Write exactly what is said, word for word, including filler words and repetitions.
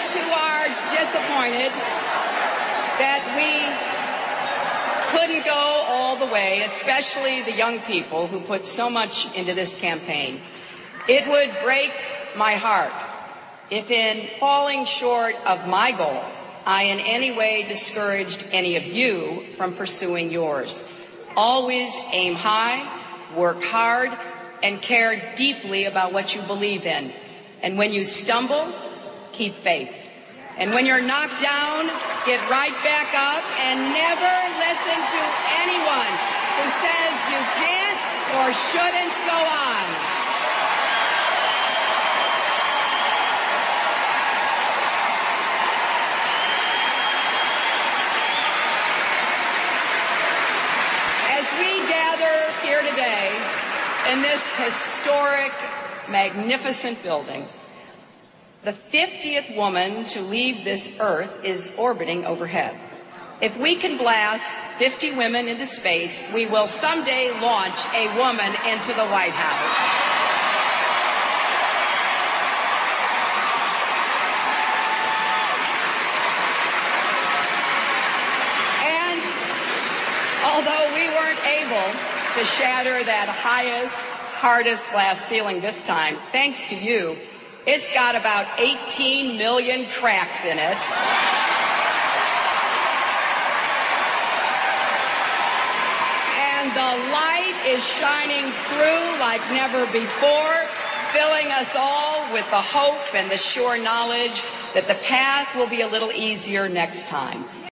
those who are disappointed that we couldn't go all the way, especially the young people who put so much into this campaign, it would break my heart if in falling short of my goal, I in any way discouraged any of you from pursuing yours. Always aim high, work hard, and care deeply about what you believe in. And when you stumble, keep faith. And when you're knocked down, get right back up and never listen to anyone who says you can't or shouldn't go on. As we gather here today in this historic, magnificent building, the fiftieth woman to leave this earth is orbiting overhead. If we can blast fifty women into space, we will someday launch a woman into the White House. And although we weren't able to shatter that highest, hardest glass ceiling this time, thanks to you, it's got about eighteen million cracks in it. And the light is shining through like never before, filling us all with the hope and the sure knowledge that the path will be a little easier next time.